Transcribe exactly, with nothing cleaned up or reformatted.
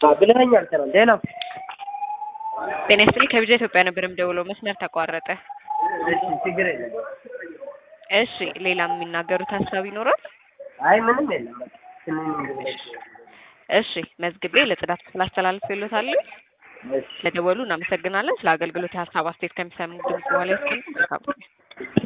ብለኸኛል ትናንት። ሌላ ጤና ይስጥልኝ ከቢጃ ኢትዮጵያ ነበር የምደውለው መስመር ተቋረጠ። እሺ ችግር የለም። እሺ ሌላ የሚናገሩት ሀሳብ ይኖራል? አይ ምንም የለም። በቃ ስንኝ እንግዲህ እሺ መዝግቤ ለጽዳት ክፍል አስተላልፌልዎታለሁ። እሺ ለደወሉ እናመሰግናለን። ስለ አገልግሎት ሀሳብ አስተያየት ከሚሰሙ ድምጽ በኋላ ይስጥልኝ።